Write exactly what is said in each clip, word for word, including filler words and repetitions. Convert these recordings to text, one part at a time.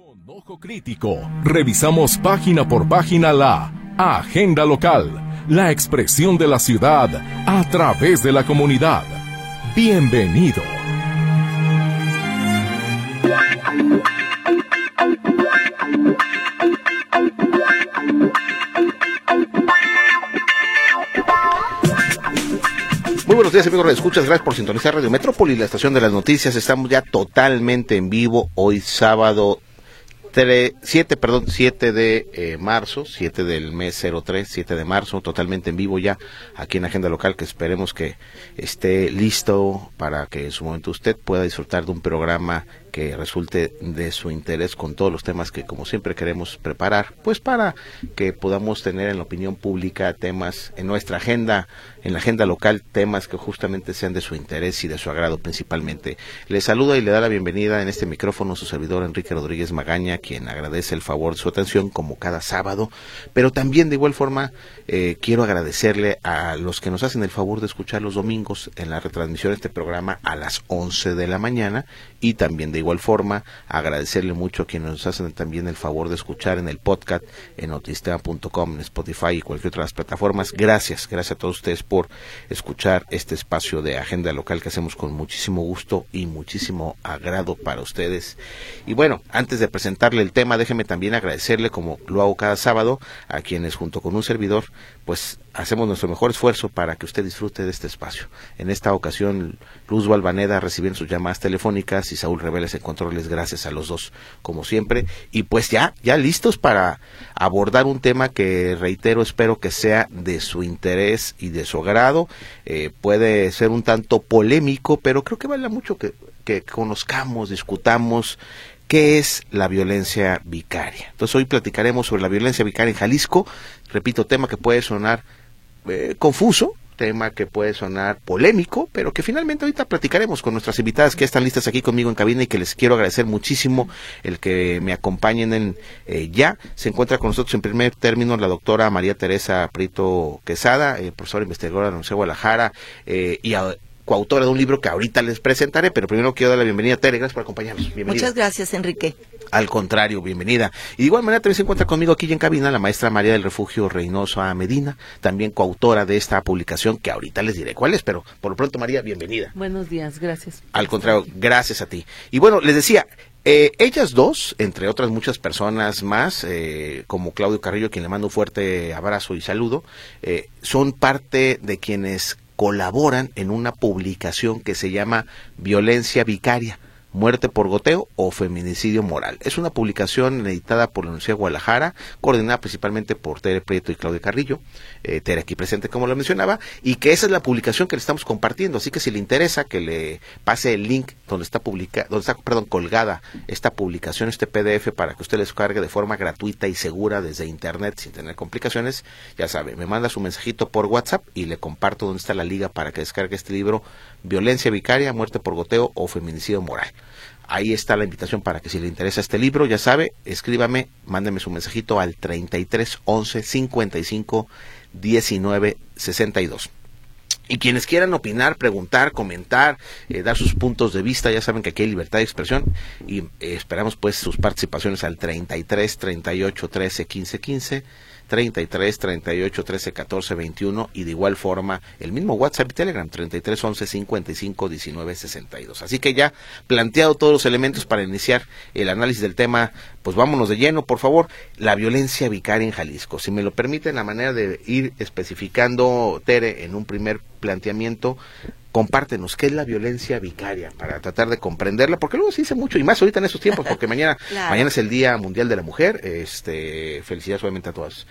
Con ojo crítico, revisamos página por página la agenda local, la expresión de la ciudad a través de la comunidad. Bienvenido. Muy buenos días, amigos, escuchas, gracias por sintonizar Radio Metrópoli, la estación de las noticias. Estamos ya totalmente en vivo hoy sábado siete, perdón, siete de eh, marzo, siete del mes cero tres, siete de marzo, totalmente en vivo ya aquí en Agenda Local, que esperemos que esté listo para que en su momento usted pueda disfrutar de un programa que resulte de su interés con todos los temas que como siempre queremos preparar, pues para que podamos tener en la opinión pública temas en nuestra agenda, en la agenda local, temas que justamente sean de su interés y de su agrado principalmente. Le saluda y le da la bienvenida en este micrófono su servidor Enrique Rodríguez Magaña, quien agradece el favor de su atención como cada sábado, pero también de igual forma eh, quiero agradecerle a los que nos hacen el favor de escuchar los domingos en la retransmisión de este programa a las once de la mañana, y también de igual forma agradecerle mucho a quienes nos hacen también el favor de escuchar en el podcast en notistema punto com, en Spotify y cualquier otra de las plataformas. Gracias, gracias a todos ustedes por escuchar este espacio de agenda local que hacemos con muchísimo gusto y muchísimo agrado para ustedes. Y bueno, antes de presentarle el tema, déjeme también agradecerle, como lo hago cada sábado, a quienes junto con un servidor pues hacemos nuestro mejor esfuerzo para que usted disfrute de este espacio. En esta ocasión, Luz Valvaneda recibiendo sus llamadas telefónicas y Saúl Reveles en controles, gracias a los dos, como siempre. Y pues ya, ya listos para abordar un tema que, reitero, espero que sea de su interés y de su agrado. Eh, puede ser un tanto polémico, pero creo que vale mucho que, que conozcamos, discutamos qué es la violencia vicaria. Entonces hoy platicaremos sobre la violencia vicaria en Jalisco. Repito, tema que puede sonar eh, confuso, tema que puede sonar polémico, pero que finalmente ahorita platicaremos con nuestras invitadas que están listas aquí conmigo en cabina y que les quiero agradecer muchísimo el que me acompañen en eh, ya. Se encuentra con nosotros en primer término la doctora María Teresa Prieto Quesada, eh, profesora investigadora de la Universidad de Guadalajara, eh, y a, coautora de un libro que ahorita les presentaré, pero primero quiero dar la bienvenida a Tere. Gracias por acompañarnos. Bienvenida. Muchas gracias, Enrique. Al contrario, bienvenida. Y de igual manera también se encuentra conmigo aquí en cabina la maestra María del Refugio Reynosa Medina, también coautora de esta publicación que ahorita les diré cuál es, pero por lo pronto, María, bienvenida. Buenos días, gracias. Al contrario, gracias a ti. Y bueno, les decía, eh, ellas dos, entre otras muchas personas más, eh, como Claudio Carrillo, quien le mando un fuerte abrazo y saludo, eh, son parte de quienes colaboran en una publicación que se llama Violencia Vicaria, muerte por goteo o feminicidio moral. Es una publicación editada por la Universidad de Guadalajara, coordinada principalmente por Tere Prieto y Claudio Carrillo, eh, Tere aquí presente como lo mencionaba, y que esa es la publicación que le estamos compartiendo, así que si le interesa que le pase el link donde está publica, donde está, perdón, colgada esta publicación, este P D F, para que usted les descargue de forma gratuita y segura desde internet sin tener complicaciones, ya sabe, me manda su mensajito por WhatsApp y le comparto dónde está la liga para que descargue este libro, Violencia Vicaria, muerte por goteo o feminicidio moral. Ahí está la invitación para que si le interesa este libro, ya sabe, escríbame, mándeme su mensajito al treinta y tres once cincuenta y cinco diecinueve sesenta y dos. Y quienes quieran opinar, preguntar, comentar, eh, dar sus puntos de vista, ya saben que aquí hay libertad de expresión y eh, esperamos pues sus participaciones al treinta y tres treinta y ocho trece quince quince, treinta y tres treinta y ocho trece catorce veintiuno, y de igual forma el mismo WhatsApp y Telegram treinta y tres once cincuenta y cinco diecinueve sesenta y dos. Así que ya planteado todos los elementos para iniciar el análisis del tema, pues vámonos de lleno, por favor. La violencia vicaria en Jalisco. Si me lo permiten, la manera de ir especificando, Tere, en un primer planteamiento, compártenos qué es la violencia vicaria para tratar de comprenderla, porque luego se dice mucho, y más ahorita en estos tiempos, porque mañana claro. mañana es el Día Mundial de la Mujer. Este, felicidades obviamente a todas.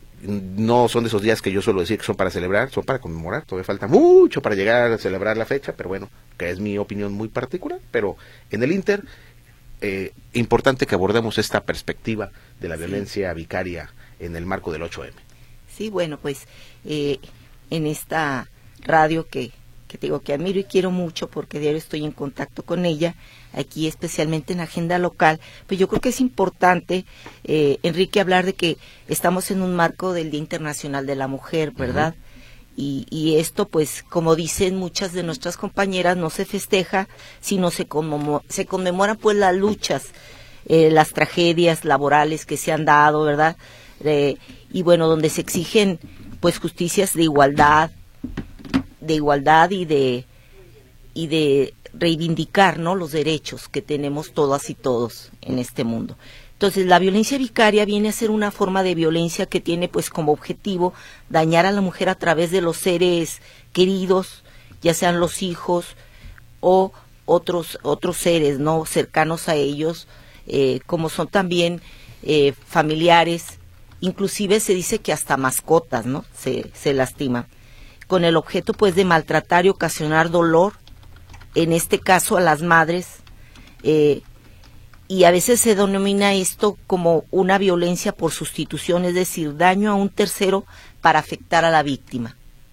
No son de esos días que yo suelo decir que son para celebrar, son para conmemorar. Todavía falta mucho para llegar a celebrar la fecha, pero bueno, que es mi opinión muy particular. Pero en el Inter, eh, importante que abordemos esta perspectiva de la sí. violencia vicaria en el marco del ocho eme. Sí, bueno, pues eh, en esta radio que que te digo que admiro y quiero mucho porque diario estoy en contacto con ella, aquí especialmente en Agenda Local, pues yo creo que es importante, eh, Enrique, hablar de que estamos en un marco del Día Internacional de la Mujer, ¿verdad? Uh-huh. Y, y esto, pues, como dicen muchas de nuestras compañeras, no se festeja, sino se, conmemora, se conmemoran pues las luchas eh, las tragedias laborales que se han dado, ¿verdad? Eh, y bueno, donde se exigen pues justicias de igualdad, de igualdad y de y de reivindicar, ¿no?, los derechos que tenemos todas y todos en este mundo. Entonces, la violencia vicaria viene a ser una forma de violencia que tiene pues como objetivo dañar a la mujer a través de los seres queridos, ya sean los hijos o otros otros seres, ¿no?, cercanos a ellos, eh, como son también eh, familiares, inclusive se dice que hasta mascotas, ¿no?, se, se lastiman, con el objeto pues de maltratar y ocasionar dolor, en este caso a las madres, eh, y a veces se denomina esto como una violencia por sustitución, es decir, daño a un tercero para afectar a la víctima.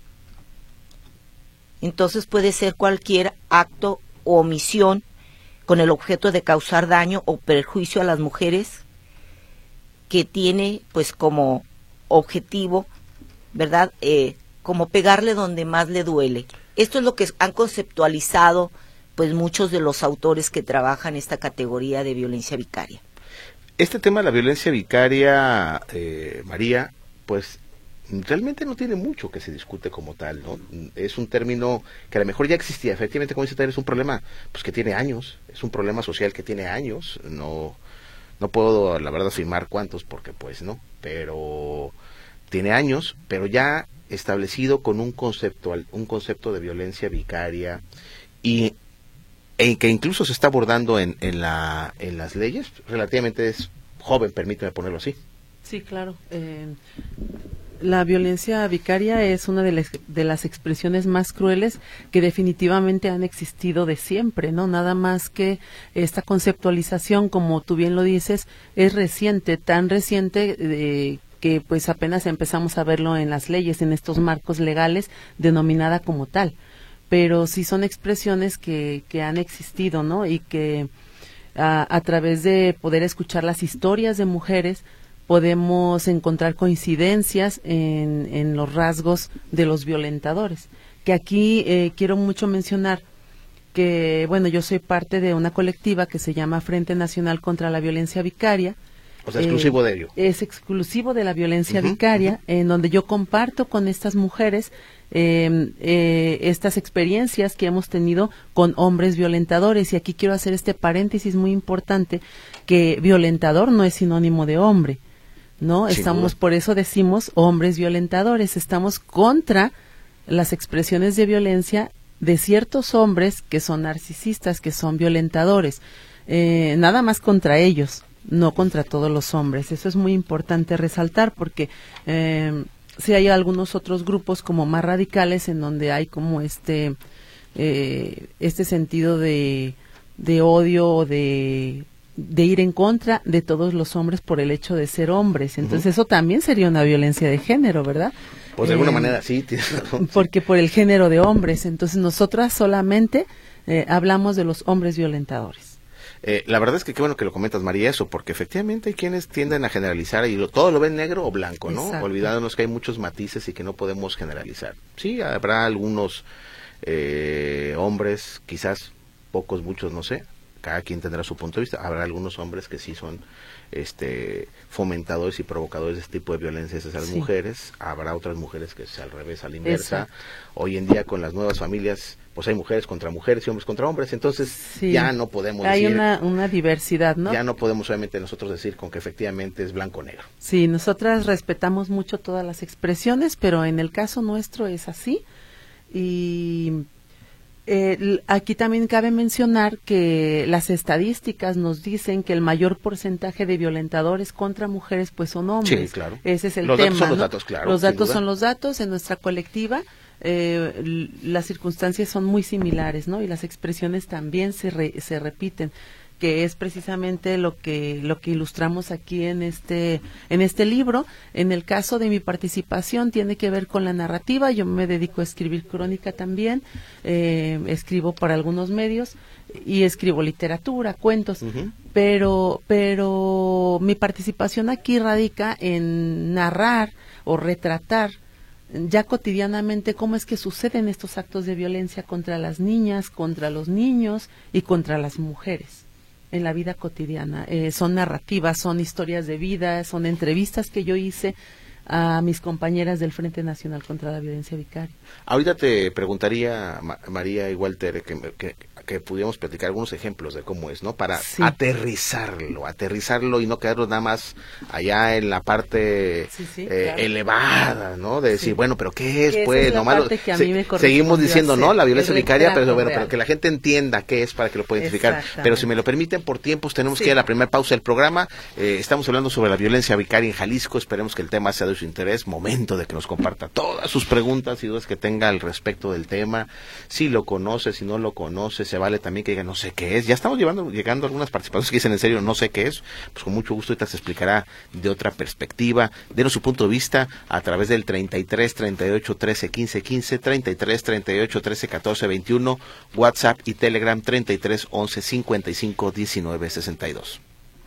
Entonces puede ser cualquier acto o omisión con el objeto de causar daño o perjuicio a las mujeres, que tiene pues como objetivo, ¿verdad?, eh, como pegarle donde más le duele. Esto es lo que han conceptualizado pues muchos de los autores que trabajan esta categoría de violencia vicaria. Este tema de la violencia vicaria, eh, María, pues realmente no tiene mucho que se discute como tal, ¿no? Es un término que a lo mejor ya existía, efectivamente, como dice Tere, es un problema pues que tiene años, es un problema social que tiene años, no, no puedo la verdad afirmar cuántos, porque pues no, pero tiene años, pero ya establecido con un concepto, un concepto de violencia vicaria, y e que incluso se está abordando en, en, la, en las leyes, relativamente es joven, permíteme ponerlo así. Sí, claro. Eh, la violencia vicaria es una de las, de las expresiones más crueles que definitivamente han existido de siempre, ¿no? Nada más que esta conceptualización, como tú bien lo dices, es reciente, tan reciente eh, que pues apenas empezamos a verlo en las leyes, en estos marcos legales, denominada como tal. Pero sí son expresiones que, que han existido, ¿no? Y que a, a través de poder escuchar las historias de mujeres podemos encontrar coincidencias en, en los rasgos de los violentadores. Que aquí eh, quiero mucho mencionar que, bueno, yo soy parte de una colectiva que se llama Frente Nacional contra la Violencia Vicaria. O sea, exclusivo eh, de ello. Es exclusivo de la violencia uh-huh, vicaria, uh-huh. en donde yo comparto con estas mujeres eh, eh, estas experiencias que hemos tenido con hombres violentadores. Y aquí quiero hacer este paréntesis muy importante, que violentador no es sinónimo de hombre, ¿no? Sin Estamos, duda. Por eso decimos hombres violentadores, estamos contra las expresiones de violencia de ciertos hombres que son narcisistas, que son violentadores, eh, nada más contra ellos, no contra todos los hombres. Eso es muy importante resaltar, porque eh, sí hay algunos otros grupos como más radicales en donde hay como este eh, este sentido de, de odio o de, de ir en contra de todos los hombres por el hecho de ser hombres. Entonces uh-huh. eso también sería una violencia de género, ¿verdad? Pues de eh, alguna manera sí, tienes razón. Porque por el género de hombres. Entonces nosotras solamente eh, hablamos de los hombres violentadores. Eh, la verdad es que qué bueno que lo comentas, María, eso, porque efectivamente hay quienes tienden a generalizar y lo, todo lo ven negro o blanco, ¿no? Exacto. Olvidándonos que hay muchos matices y que no podemos generalizar. Sí, habrá algunos eh, hombres, quizás pocos, muchos, no sé, cada quien tendrá su punto de vista. Habrá algunos hombres que sí son este fomentadores y provocadores de este tipo de violencias hacia las sí. mujeres. Habrá otras mujeres que es al revés, a la inversa. Exacto. Hoy en día con las nuevas familias, pues hay mujeres contra mujeres y hombres contra hombres, entonces sí. ya no podemos hay decir... Hay una, una diversidad, ¿no? Ya no podemos solamente nosotros decir con que efectivamente es blanco o negro. Sí, nosotras respetamos mucho todas las expresiones, pero en el caso nuestro es así. Y eh, aquí también cabe mencionar que las estadísticas nos dicen que el mayor porcentaje de violentadores contra mujeres pues son hombres. Sí, claro. Ese es el los tema, datos son ¿no? los datos, claro. Los datos son los datos. En nuestra colectiva eh, las circunstancias son muy similares, ¿no? Y las expresiones también se re, se repiten, que es precisamente lo que lo que ilustramos aquí en este en este libro. En el caso de mi participación tiene que ver con la narrativa. Yo me dedico a escribir crónica también, eh, escribo para algunos medios y escribo literatura, cuentos, uh-huh. pero pero mi participación aquí radica en narrar o retratar ya cotidianamente cómo es que suceden estos actos de violencia contra las niñas, contra los niños y contra las mujeres. en la vida cotidiana. Eh, son narrativas, son historias de vida, son entrevistas que yo hice a mis compañeras del Frente Nacional contra la Violencia Vicaria. Ahorita te preguntaría, Ma- María y Walter, que, que, que pudiéramos platicar algunos ejemplos de cómo es, ¿no? Para sí. aterrizarlo, aterrizarlo y no quedarnos nada más allá en la parte sí, sí, eh, claro. elevada, ¿no? De decir, Sí. bueno, pero ¿qué es? Que esa Pues, es la nomás lo- parte que a se- mí me seguimos correspondió diciendo, hacer, ¿no? La violencia el vicaria, pero, retrato pero, pero real. que la gente entienda qué es para que lo pueda identificar. Pero si me lo permiten, por tiempos tenemos Sí. que ir a la primera pausa del programa. Eh, estamos hablando sobre la violencia vicaria en Jalisco. Esperemos que el tema sea de su interés. Momento de que nos comparta todas sus preguntas y dudas que tenga al respecto del tema. Si lo conoce, si no lo conoce, se vale también que diga no sé qué es. Ya estamos llevando, llegando a algunas participaciones que dicen en serio no sé qué es. Pues con mucho gusto ahorita se explicará de otra perspectiva. Denos su punto de vista a través del treinta y tres, treinta y ocho, trece, quince, quince, treinta y tres, treinta y ocho, trece, catorce, veintiuno, WhatsApp y Telegram treinta y tres, once, cincuenta y cinco, diecinueve, sesenta y dos.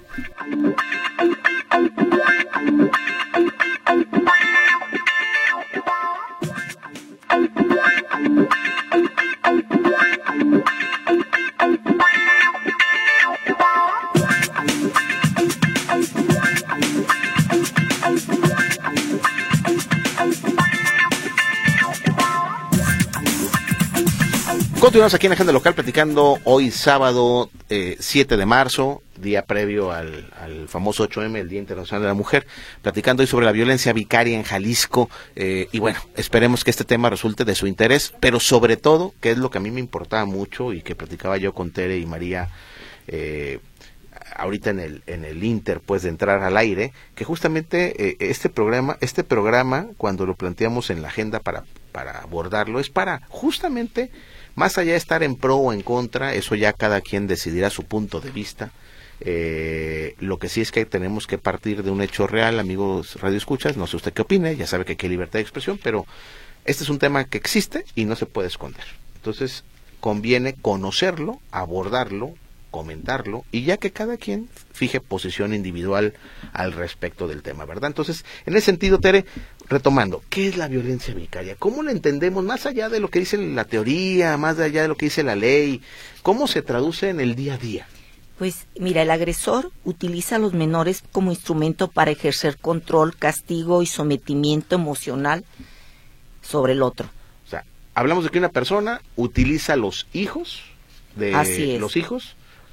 Continuamos aquí en Agenda Local platicando hoy sábado eh, siete de marzo, día previo al, al famoso ocho eme, el Día Internacional de la Mujer, platicando hoy sobre la violencia vicaria en Jalisco eh, y bueno, esperemos que este tema resulte de su interés, pero sobre todo, que es lo que a mí me importaba mucho y que platicaba yo con Tere y María eh, ahorita en el en el Inter, pues de entrar al aire, que justamente eh, este programa, este programa cuando lo planteamos en la agenda para para abordarlo es para justamente más allá de estar en pro o en contra, eso ya cada quien decidirá su punto de vista. Eh, lo que sí es que tenemos que partir de un hecho real, amigos radioescuchas, no sé usted qué opine, ya sabe que aquí hay libertad de expresión, pero este es un tema que existe y no se puede esconder. Entonces, conviene conocerlo, abordarlo, comentarlo, y ya que cada quien fije posición individual al respecto del tema, ¿verdad? Entonces, en ese sentido, Tere, retomando, ¿qué es la violencia vicaria? ¿Cómo la entendemos más allá de lo que dice la teoría, más allá de lo que dice la ley? ¿Cómo se traduce en el día a día? Pues mira, el agresor utiliza a los menores como instrumento para ejercer control, castigo y sometimiento emocional sobre el otro. O sea, hablamos de que una persona utiliza a los hijos de Así es. los hijos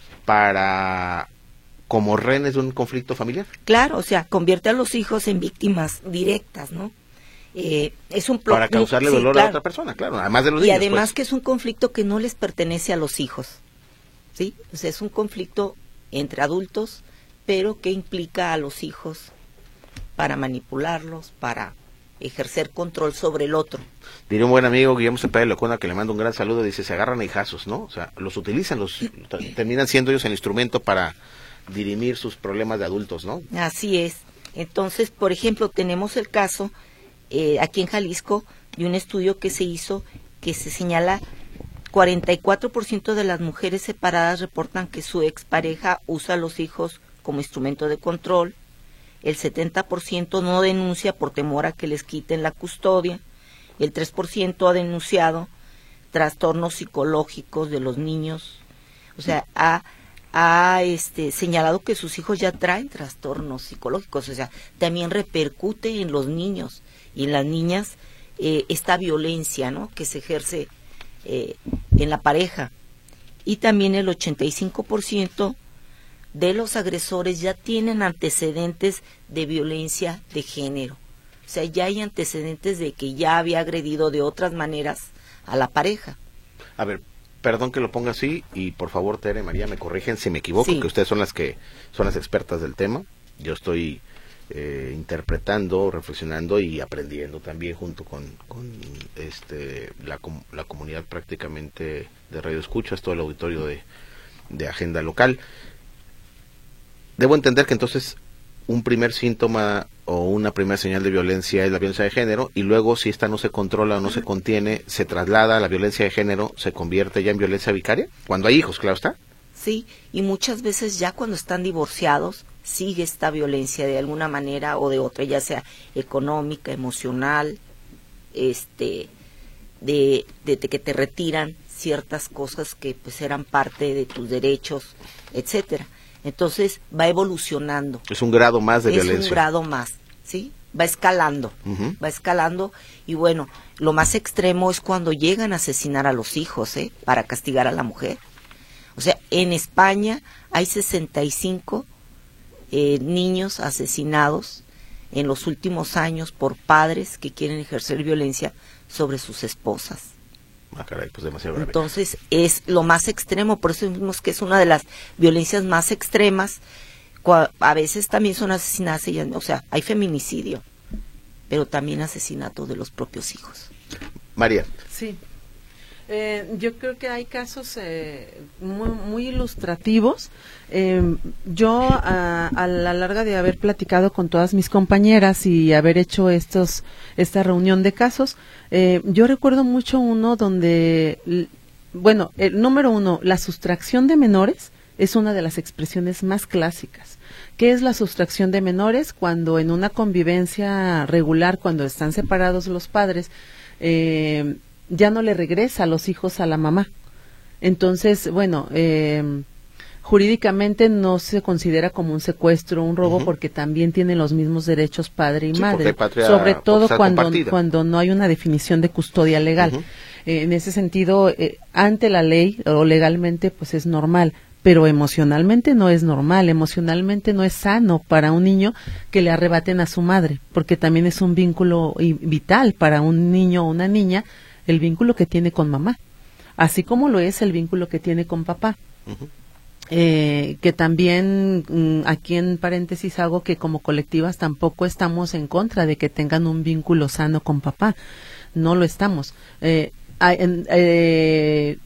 para como rehenes de un conflicto familiar. Claro, o sea, convierte a los hijos en víctimas directas, ¿no? Eh, es un plo- Para causarle sí, dolor claro. a otra persona, claro, además de los Y niños. además pues. que es un conflicto que no les pertenece a los hijos, ¿sí? O sea, es un conflicto entre adultos, pero que implica a los hijos para manipularlos, para ejercer control sobre el otro. Diría un buen amigo, Guillermo Cepeda Locona, que le mando un gran saludo, dice, se agarran a hijazos, ¿no? O sea, los utilizan, los terminan siendo ellos el instrumento para dirimir sus problemas de adultos, ¿no? Así es. Entonces, por ejemplo, tenemos el caso eh, aquí en Jalisco de un estudio que se hizo que se señala cuarenta y cuatro por ciento de las mujeres separadas reportan que su expareja usa a los hijos como instrumento de control, el setenta por ciento no denuncia por temor a que les quiten la custodia, el tres por ciento ha denunciado trastornos psicológicos de los niños, o sea, ha, ha este, señalado que sus hijos ya traen trastornos psicológicos, o sea, también repercute en los niños y en las niñas eh, esta violencia, ¿no?, que se ejerce eh, en la pareja. Y también el ochenta y cinco por ciento de los agresores ya tienen antecedentes de violencia de género. O sea, ya hay antecedentes de que ya había agredido de otras maneras a la pareja. A ver, perdón que lo ponga así, y por favor, Tere, María, me corrigen si me equivoco, Sí. que ustedes son las que son las expertas del tema. Yo estoy eh, interpretando, reflexionando y aprendiendo también junto con, con este la, com- la comunidad prácticamente de Radio Escuchas, todo el auditorio de, de Agenda Local. Debo entender que entonces un primer síntoma o una primera señal de violencia es la violencia de género, y luego si esta no se controla o no se contiene, se traslada a la violencia de género, se convierte ya en violencia vicaria, cuando hay hijos, claro está. Sí, y muchas veces ya cuando están divorciados sigue esta violencia de alguna manera o de otra, ya sea económica, emocional, este, de, de, de que te retiran ciertas cosas que pues eran parte de tus derechos, etcétera. Entonces va evolucionando. Es un grado más de es violencia. Es un grado más, ¿sí? Va escalando, uh-huh. va escalando y bueno, lo más extremo es cuando llegan a asesinar a los hijos, ¿eh? Para castigar a la mujer. O sea, en España hay sesenta y cinco eh, niños asesinados en los últimos años por padres que quieren ejercer violencia sobre sus esposas. Ah, caray, pues demasiado grave. Entonces es lo más extremo, por eso vimos que es una de las violencias más extremas. A veces también son asesinatos, o sea, hay feminicidio, pero también asesinato de los propios hijos. María. Sí. Eh, yo creo que hay casos eh, muy, muy ilustrativos. Eh, yo, a, a la larga de haber platicado con todas mis compañeras y haber hecho estos esta reunión de casos, eh, yo recuerdo mucho uno donde, bueno, el número uno, la sustracción de menores es una de las expresiones más clásicas. ¿Qué es la sustracción de menores? Cuando en una convivencia regular, cuando están separados los padres, eh, ya no le regresa a los hijos a la mamá. Entonces, bueno, eh, jurídicamente no se considera como un secuestro, un robo, uh-huh. porque también tienen los mismos derechos padre y sí, madre, patria, sobre todo cuando, cuando no hay una definición de custodia legal. Uh-huh. Eh, en ese sentido, eh, ante la ley o legalmente, pues es normal. Pero emocionalmente no es normal, emocionalmente no es sano para un niño que le arrebaten a su madre, porque también es un vínculo vital para un niño o una niña, el vínculo que tiene con mamá, así como lo es el vínculo que tiene con papá. Uh-huh. Eh, que también, mm, aquí en paréntesis hago que como colectivas tampoco estamos en contra de que tengan un vínculo sano con papá, no lo estamos. Eh, eh, eh,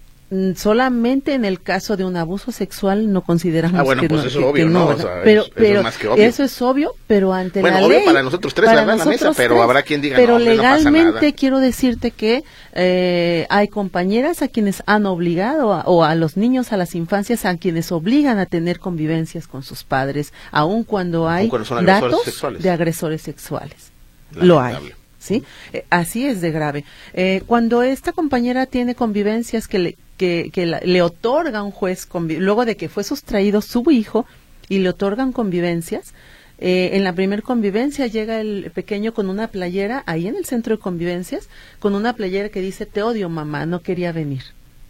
solamente en el caso de un abuso sexual no consideramos ah, bueno, que pues no, eso que, obvio, que ¿no? no, o sea, pero, eso, pero eso es más que obvio. Eso es obvio, pero ante bueno, la obvio ley para nosotros tres, para la verdad, la mesa, pero tres, habrá quien diga pero no, legalmente no pasa nada. Quiero decirte que eh, hay compañeras a quienes han obligado a, o a los niños, a las infancias, a quienes obligan a tener convivencias con sus padres, aun cuando hay cuando son datos sexuales. de agresores sexuales. Lamentable. Lo hay. ¿Sí? Eh, así es de grave. Eh, cuando esta compañera tiene convivencias que le, que, que la, le otorga un juez, convi- luego de que fue sustraído su hijo y le otorgan convivencias, eh, en la primer convivencia llega el pequeño con una playera, ahí en el centro de convivencias, con una playera que dice, te odio mamá, no quería venir.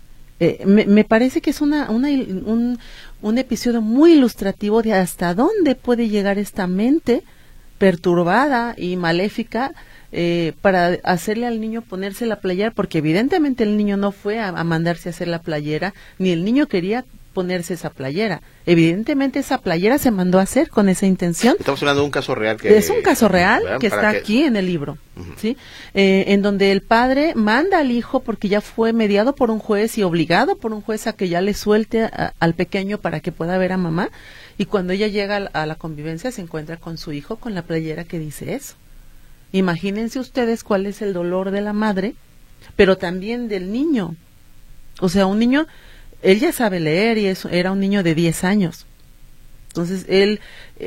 Eh, me, me parece que es una, una un, un episodio muy ilustrativo de hasta dónde puede llegar esta mente perturbada y maléfica, Eh, para hacerle al niño ponerse la playera, porque evidentemente el niño no fue a, a mandarse a hacer la playera, ni el niño quería ponerse esa playera. Evidentemente esa playera se mandó a hacer con esa intención. Estamos hablando de un caso real que es un caso real ¿verdad? que está que... aquí en el libro, uh-huh. ¿sí? Eh, en donde el padre manda al hijo porque ya fue mediado por un juez y obligado por un juez a que ya le suelte a, al pequeño para que pueda ver a mamá, y cuando ella llega a, a la convivencia se encuentra con su hijo con la playera que dice eso. Imagínense ustedes cuál es el dolor de la madre, pero también del niño. O sea, un niño, él ya sabe leer y eso, era un niño de diez años. Entonces, él,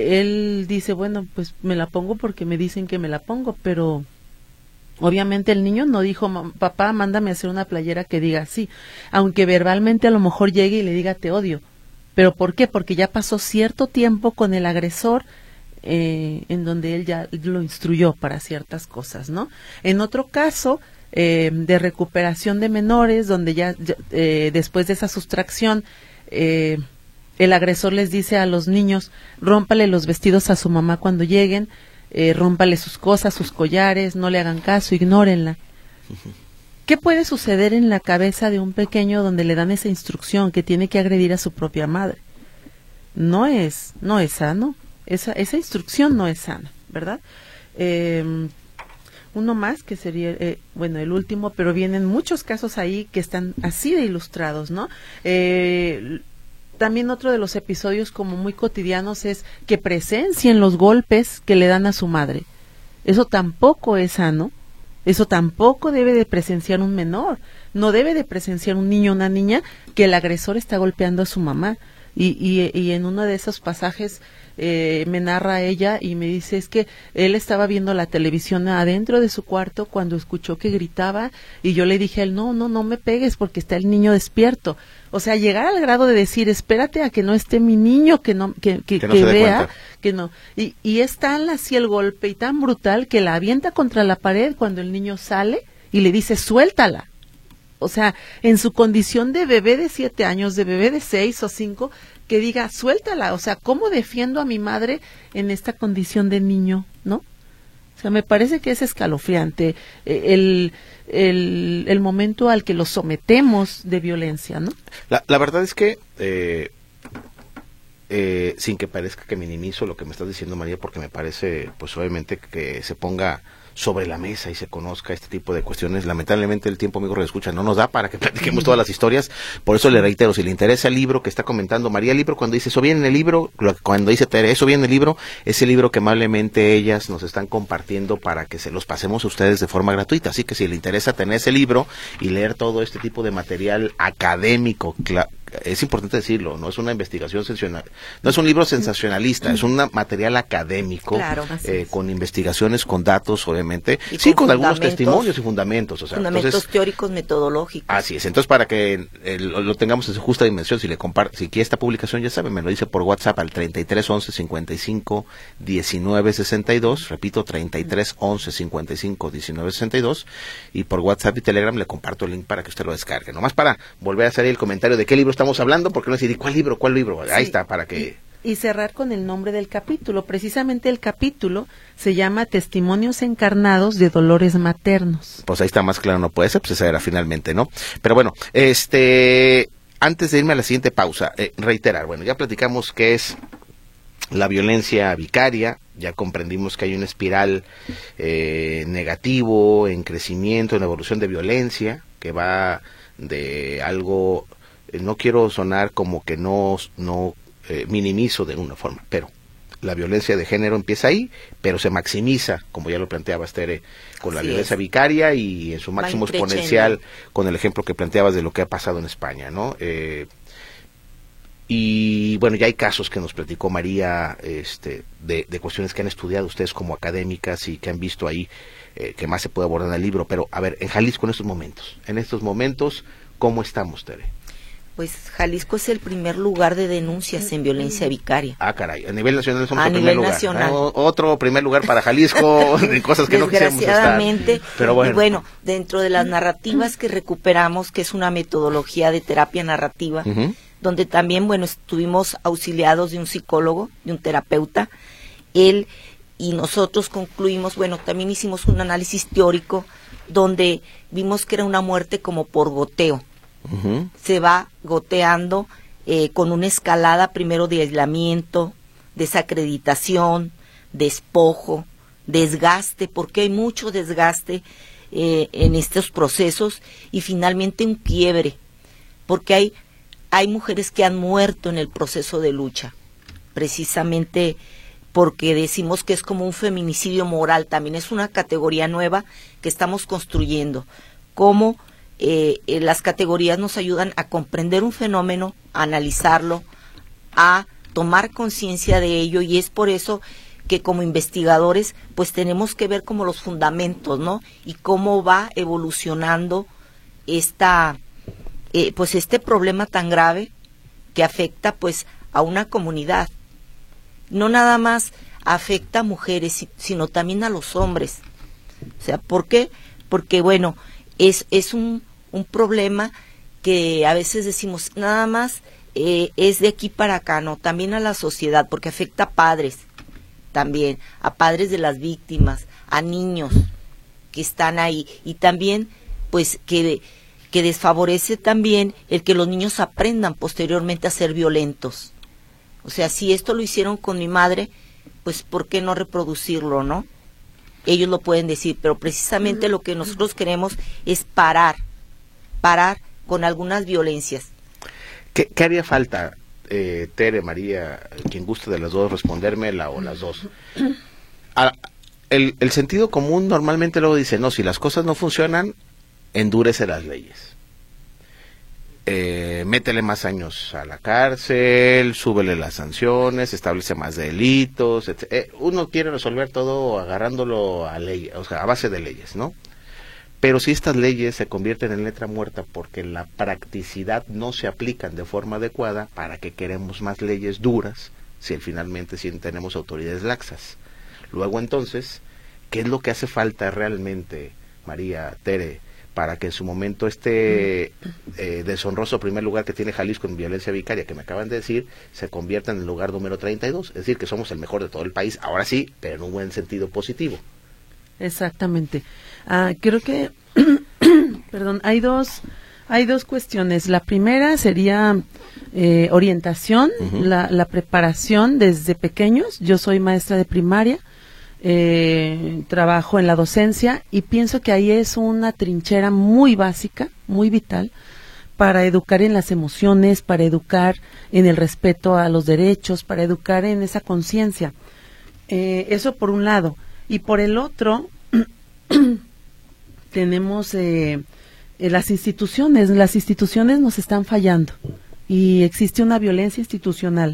él dice, bueno, pues me la pongo porque me dicen que me la pongo, pero obviamente el niño no dijo, papá, mándame a hacer una playera que diga así, aunque verbalmente a lo mejor llegue y le diga te odio. ¿Pero por qué? Porque ya pasó cierto tiempo con el agresor, Eh, en donde él ya lo instruyó para ciertas cosas, ¿no? En otro caso eh, de recuperación de menores, donde ya eh, después de esa sustracción eh, el agresor les dice a los niños, rómpale los vestidos a su mamá cuando lleguen, eh, rómpale sus cosas, sus collares, no le hagan caso, ignórenla. ¿Qué puede suceder en la cabeza de un pequeño donde le dan esa instrucción que tiene que agredir a su propia madre? No es, no es sano. Esa, esa instrucción no es sana, ¿verdad? Eh, uno más que sería, eh, bueno, el último, pero vienen muchos casos ahí que están así de ilustrados, ¿no? Eh, también otro de los episodios como muy cotidianos es que presencien los golpes que le dan a su madre. Eso tampoco es sano, eso tampoco debe de presenciar un menor, no debe de presenciar un niño o una niña que el agresor está golpeando a su mamá. Y, y, y en uno de esos pasajes eh, me narra ella y me dice, es que él estaba viendo la televisión adentro de su cuarto cuando escuchó que gritaba, y yo le dije a él, no, no, no me pegues porque está el niño despierto. O sea, llegar al grado de decir, espérate a que no esté mi niño, que no, que, que, que, no que se dé vea, cuenta. que no. Y, y es tan así el golpe y tan brutal que la avienta contra la pared cuando el niño sale y le dice, suéltala. O sea, en su condición de bebé de siete años, de bebé de seis o cinco, que diga, suéltala. O sea, ¿cómo defiendo a mi madre en esta condición de niño, no? O sea, me parece que es escalofriante eh, el, el, el momento al que los sometemos de violencia, ¿no? La, la verdad es que, eh, eh, sin que parezca que minimizo lo que me estás diciendo, María, porque me parece, pues obviamente, que se ponga sobre la mesa y se conozca este tipo de cuestiones. Lamentablemente el tiempo, amigo Redescucha, no nos da para que platiquemos todas las historias. Por eso le reitero, si le interesa el libro que está comentando María, el libro, cuando dice eso viene en el libro, lo, cuando dice Tere, eso viene en el libro, es el libro que amablemente ellas nos están compartiendo para que se los pasemos a ustedes de forma gratuita. Así que si le interesa tener ese libro y leer todo este tipo de material académico, es importante decirlo, no es una investigación sensacional, no es un libro sensacionalista, es un material académico, claro, eh, con investigaciones, con datos, obviamente, y sí, con con algunos fundamentos, testimonios y fundamentos, o sea, fundamentos entonces, teóricos, metodológicos. Así es, entonces para que eh, lo, lo tengamos en su justa dimensión, si le comparte, si quiere esta publicación, ya sabe, me lo dice por WhatsApp al treinta y tres once cincuenta y cinco diecinueve sesenta y dos, repito, treinta y tres once cincuenta y cinco diecinueve sesenta y dos, y por WhatsApp y Telegram le comparto el link para que usted lo descargue, nomás para volver a hacer el comentario de qué libro estamos hablando, porque no decir, ¿cuál libro? ¿Cuál libro? Ahí sí, está, para que... Y, y cerrar con el nombre del capítulo. Precisamente el capítulo se llama Testimonios encarnados de dolores maternos. Pues ahí está, más claro no puede ser, pues esa era finalmente, ¿no? Pero bueno, este... antes de irme a la siguiente pausa, eh, reiterar, bueno, ya platicamos qué es la violencia vicaria, ya comprendimos que hay una espiral eh, negativo, en crecimiento, en evolución de violencia, que va de algo... No quiero sonar como que no, no eh, minimizo de una forma, pero la violencia de género empieza ahí, pero se maximiza, como ya lo planteaba Tere, con la Así violencia es. vicaria y en su máximo Va increciendo. exponencial con el ejemplo que planteabas de lo que ha pasado en España, ¿no? Eh, y bueno, ya hay casos que nos platicó María, este, de, de cuestiones que han estudiado ustedes como académicas y que han visto ahí, eh, que más se puede abordar en el libro, pero a ver, en Jalisco en estos momentos, en estos momentos, ¿cómo estamos, Tere? Pues Jalisco es el primer lugar de denuncias en violencia vicaria. Ah, caray, a nivel nacional somos A el primer nivel lugar. nacional. O- otro primer lugar para Jalisco, de cosas que no quisiéramos estar. Desgraciadamente, Pero bueno. y bueno, dentro de las narrativas que recuperamos, que es una metodología de terapia narrativa, Ujú. donde también, bueno, estuvimos auxiliados de un psicólogo, de un terapeuta, él y nosotros concluimos, bueno, también hicimos un análisis teórico donde vimos que era una muerte como por goteo. Ujú. Se va goteando eh, con una escalada primero de aislamiento, desacreditación, despojo, desgaste, porque hay mucho desgaste eh, en estos procesos, y finalmente un quiebre, porque hay, hay mujeres que han muerto en el proceso de lucha, precisamente porque decimos que es como un feminicidio moral, también es una categoría nueva que estamos construyendo, como Eh, eh, las categorías nos ayudan a comprender un fenómeno, a analizarlo, a tomar conciencia de ello, y es por eso que como investigadores pues tenemos que ver como los fundamentos, ¿no? Y cómo va evolucionando esta eh, pues este problema tan grave que afecta pues a una comunidad. No nada más afecta a mujeres, sino también a los hombres. O sea, ¿por qué? Porque bueno, es es un un problema que a veces decimos, nada más eh, es de aquí para acá, no, también a la sociedad, porque afecta a padres, también, a padres de las víctimas, a niños que están ahí, y también, pues, que, que desfavorece también el que los niños aprendan posteriormente a ser violentos. O sea, si esto lo hicieron con mi madre, pues, ¿por qué no reproducirlo, no? Ellos lo pueden decir, pero precisamente lo que nosotros queremos es parar, parar con algunas violencias. ¿Qué, qué haría falta, eh, Tere, María, quien guste de las dos respondérmela o las dos? A, el, el sentido común normalmente luego dice, no, si las cosas no funcionan, endurece las leyes. eh, métele más años a la cárcel, súbele las sanciones, establece más delitos, etcétera. Eh, uno quiere resolver todo agarrándolo a ley, o sea, a base de leyes, ¿no? Pero si estas leyes se convierten en letra muerta porque en la practicidad no se aplican de forma adecuada, ¿para qué queremos más leyes duras si finalmente si tenemos autoridades laxas? Luego entonces, ¿qué es lo que hace falta realmente, María, Tere, para que en su momento este eh, deshonroso primer lugar que tiene Jalisco en violencia vicaria, que me acaban de decir, se convierta en el lugar número treinta y dos? Es decir, que somos el mejor de todo el país, ahora sí, pero en un buen sentido positivo. Exactamente. Ah, creo que, perdón, hay dos, hay dos cuestiones. La primera sería eh, orientación, uh-huh. la, la preparación desde pequeños. Yo soy maestra de primaria. Eh, trabajo en la docencia y pienso que ahí es una trinchera muy básica, muy vital, para educar en las emociones, para educar en el respeto a los derechos, para educar en esa conciencia. Eh, eso por un lado. Y por el otro, tenemos eh, eh, las instituciones. Las instituciones nos están fallando y existe una violencia institucional.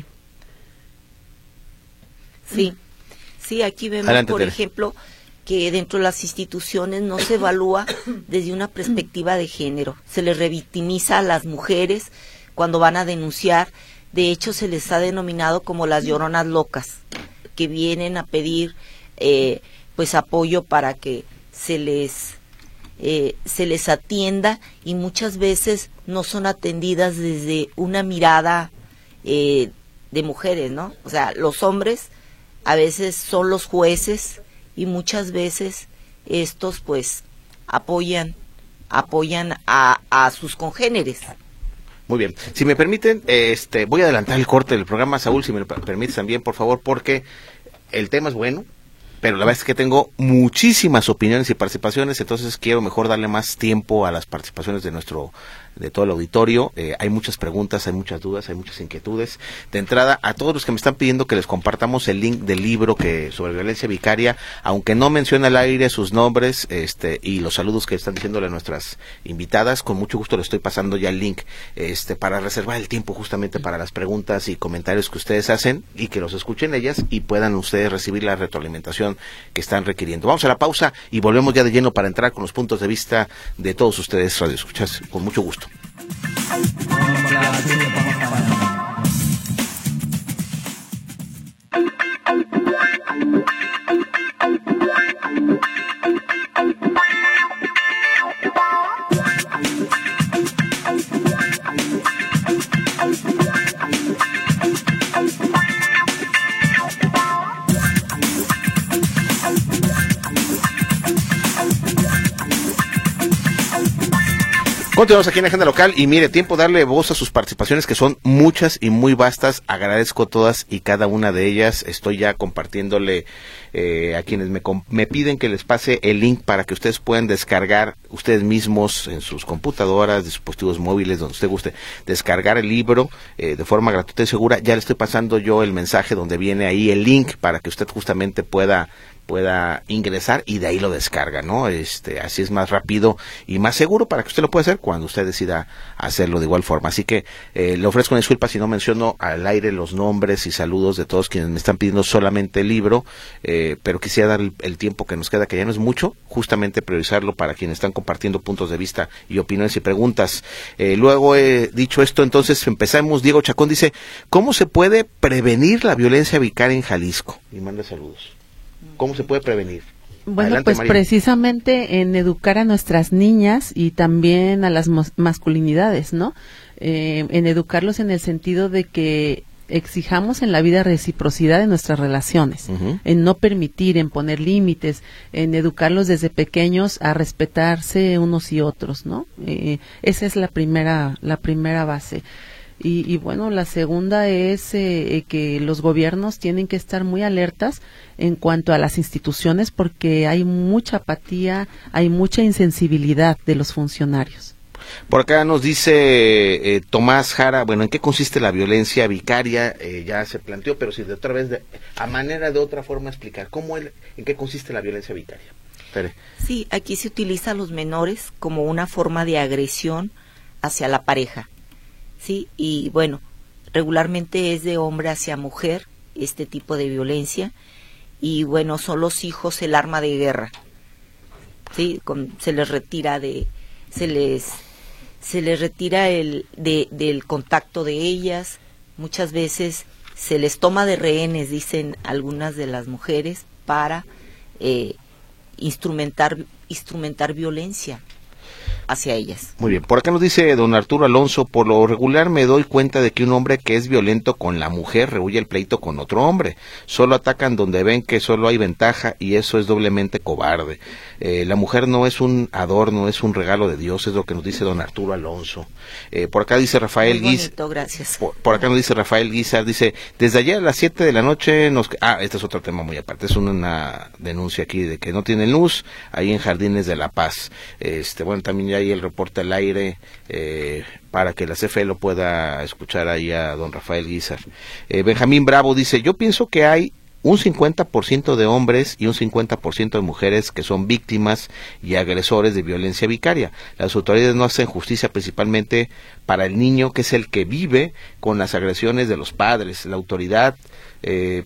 Sí. Sí, aquí vemos, Adelante, por Tere. ejemplo, que dentro de las instituciones no se evalúa desde una perspectiva de género. Se les revictimiza a las mujeres cuando van a denunciar. De hecho, se les ha denominado como las lloronas locas, que vienen a pedir eh, pues apoyo para que se les eh, se les atienda, y muchas veces no son atendidas desde una mirada eh, de mujeres, ¿no? O sea, los hombres a veces son los jueces y muchas veces estos pues apoyan apoyan a, a sus congéneres. Muy bien, si me permiten, este voy a adelantar el corte del programa, Saúl, si me lo permites también, por favor, porque el tema es bueno, pero la verdad es que tengo muchísimas opiniones y participaciones, entonces quiero mejor darle más tiempo a las participaciones de nuestro de todo el auditorio. Eh, hay muchas preguntas, hay muchas dudas, hay muchas inquietudes. De entrada, a todos los que me están pidiendo que les compartamos el link del libro que sobre violencia vicaria, aunque no menciona al aire sus nombres este y los saludos que están diciéndole a nuestras invitadas, con mucho gusto les estoy pasando ya el link este para reservar el tiempo justamente para las preguntas y comentarios que ustedes hacen y que los escuchen ellas y puedan ustedes recibir la retroalimentación que están requiriendo. Vamos a la pausa y volvemos ya de lleno para entrar con los puntos de vista de todos ustedes, radioescuchas, con mucho gusto. Continuamos aquí en Agenda Local y mire, tiempo de darle voz a sus participaciones que son muchas y muy vastas. Agradezco todas y cada una de ellas. Estoy ya compartiéndole eh, a quienes me, me piden que les pase el link para que ustedes puedan descargar ustedes mismos en sus computadoras, dispositivos móviles, donde usted guste, descargar el libro eh, de forma gratuita y segura. Ya le estoy pasando yo el mensaje donde viene ahí el link para que usted justamente pueda pueda ingresar y de ahí lo descarga, ¿no? Este, así es más rápido y más seguro para que usted lo pueda hacer cuando usted decida hacerlo de igual forma. Así que eh, le ofrezco una disculpa si no menciono al aire los nombres y saludos de todos quienes me están pidiendo solamente el libro, eh, pero quisiera dar el, el tiempo que nos queda, que ya no es mucho, justamente priorizarlo para quienes están compartiendo puntos de vista y opiniones y preguntas. Eh, luego he dicho esto, entonces empezamos. Diego Chacón dice, ¿cómo se puede prevenir la violencia vicaria en Jalisco? Y manda saludos. ¿Cómo se puede prevenir? Bueno, Adelante, pues María. Precisamente en educar a nuestras niñas y también a las masculinidades, ¿no? Eh, en educarlos en el sentido de que exijamos en la vida reciprocidad en nuestras relaciones, uh-huh. en no permitir, en poner límites, en educarlos desde pequeños a respetarse unos y otros, ¿no? Eh, esa es la primera, la primera base. Y, y bueno, la segunda es eh, que los gobiernos tienen que estar muy alertas en cuanto a las instituciones porque hay mucha apatía, hay mucha insensibilidad de los funcionarios. Por acá nos dice eh, Tomás Jara, bueno, ¿en qué consiste la violencia vicaria? Eh, ya se planteó, pero si de otra vez, de, a manera de otra forma explicar, ¿cómo el, ¿en qué consiste la violencia vicaria? Tere. Sí, aquí se utiliza a los menores como una forma de agresión hacia la pareja. ¿sí? Y bueno, regularmente es de hombre hacia mujer este tipo de violencia, y bueno, son los hijos el arma de guerra, ¿sí? Con, se les retira de, se les, se les retira el, de, del contacto de ellas, muchas veces se les toma de rehenes, dicen algunas de las mujeres, para eh, instrumentar, instrumentar violencia hacia ellas. Muy bien, por acá nos dice don Arturo Alonso, por lo regular me doy cuenta de que un hombre que es violento con la mujer rehuye el pleito con otro hombre, solo atacan donde ven que solo hay ventaja y eso es doblemente cobarde. Eh, la mujer no es un adorno, es un regalo de Dios, es lo que nos dice don Arturo Alonso. Eh, por acá dice Rafael Guizar, gracias. Por, por acá nos dice Rafael Guizar, dice, desde ayer a las siete de la noche nos... Ah, este es otro tema muy aparte, es una, una denuncia aquí de que no tienen luz ahí en Jardines de la Paz. Este, bueno, también ya hay el reporte al aire eh, para que la C F E lo pueda escuchar ahí a don Rafael Guizar. Eh, Benjamín Bravo dice, yo pienso que hay un cincuenta por ciento de hombres y un cincuenta por ciento de mujeres que son víctimas y agresores de violencia vicaria. Las autoridades no hacen justicia principalmente para el niño, que es el que vive con las agresiones de los padres. La autoridad... Eh,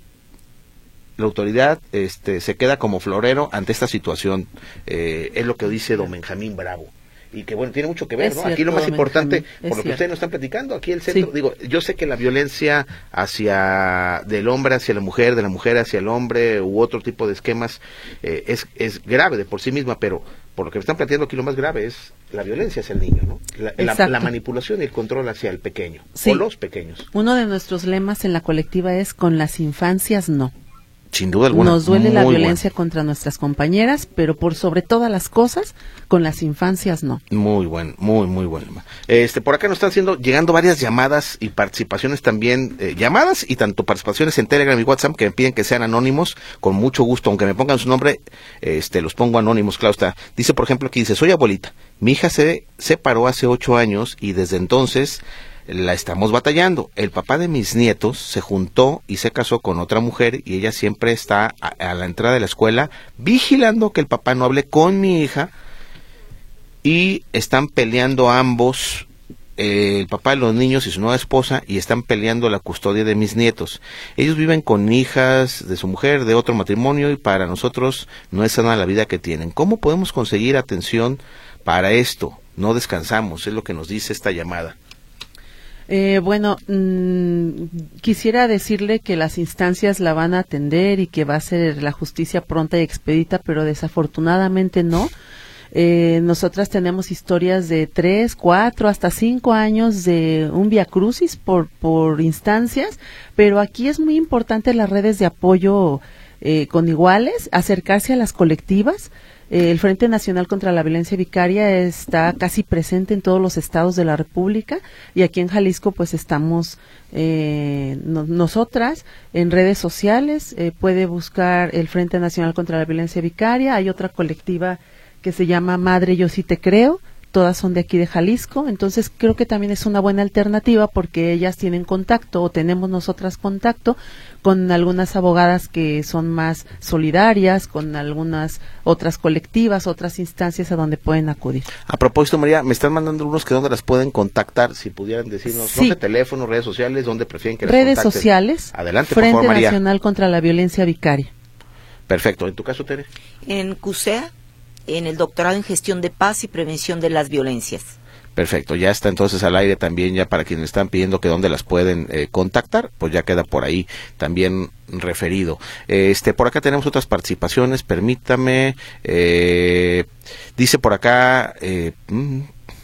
La autoridad este, se queda como florero ante esta situación, eh, es lo que dice don Benjamín Bravo. Y que bueno, tiene mucho que ver, es ¿no? Cierto, aquí lo más importante, Benjamín, por lo que cierto. ustedes nos están platicando, aquí el centro, Sí. digo, yo sé que la violencia hacia, del hombre hacia la mujer, de la mujer hacia el hombre, u otro tipo de esquemas, eh, es, es grave de por sí misma, pero por lo que me están planteando aquí lo más grave es la violencia hacia el niño, ¿no? La, la, la manipulación y el control hacia el pequeño, sí. o los pequeños. Uno de nuestros lemas en la colectiva es, con las infancias no. Sin duda alguna. Nos duele la violencia bueno. contra nuestras compañeras, pero por sobre todas las cosas, con las infancias no. Muy bueno, muy, muy bueno. Este, por acá nos están haciendo, llegando varias llamadas y participaciones también, eh, llamadas y tanto participaciones en Telegram y WhatsApp que me piden que sean anónimos, con mucho gusto, aunque me pongan su nombre, este, los pongo anónimos, claro está. Dice, por ejemplo, aquí dice, soy abuelita, mi hija se separó hace ocho años y desde entonces la estamos batallando. El papá de mis nietos se juntó y se casó con otra mujer y ella siempre está a, a la entrada de la escuela vigilando que el papá no hable con mi hija y están peleando ambos, eh, el papá de los niños y su nueva esposa, y están peleando la custodia de mis nietos. Ellos viven con hijas de su mujer, de otro matrimonio, y para nosotros no es sana la vida que tienen. ¿Cómo podemos conseguir atención para esto? No descansamos, es lo que nos dice esta llamada. Eh, bueno, mmm, quisiera decirle que las instancias la van a atender y que va a ser la justicia pronta y expedita, pero desafortunadamente no. Eh, nosotras tenemos historias de tres, cuatro, hasta cinco años de un viacrucis por, por instancias, pero aquí es muy importante las redes de apoyo eh, con iguales, acercarse a las colectivas. Eh, el Frente Nacional contra la Violencia Vicaria está casi presente en todos los estados de la República y aquí en Jalisco pues estamos eh, no, nosotras en redes sociales, eh, puede buscar el Frente Nacional contra la Violencia Vicaria, hay otra colectiva que se llama Madre Yo Sí Te Creo, todas son de aquí de Jalisco, entonces creo que también es una buena alternativa porque ellas tienen contacto o tenemos nosotras contacto con algunas abogadas que son más solidarias, con algunas otras colectivas, otras instancias a donde pueden acudir. A propósito, María, me están mandando unos que dónde las pueden contactar, si pudieran decirnos, sí. no sé, teléfono, redes sociales, dónde prefieren que las redes contacten. sociales, Adelante, Frente por favor, María. Nacional contra la Violencia Vicaria. Perfecto, ¿en tu caso, Tere? En CUSEA, en el doctorado en gestión de paz y prevención de las violencias. Perfecto, ya está entonces al aire también, ya para quienes están pidiendo que dónde las pueden eh, contactar, pues ya queda por ahí también referido. Este, por acá tenemos otras participaciones, permítame, eh, dice por acá, eh, mm,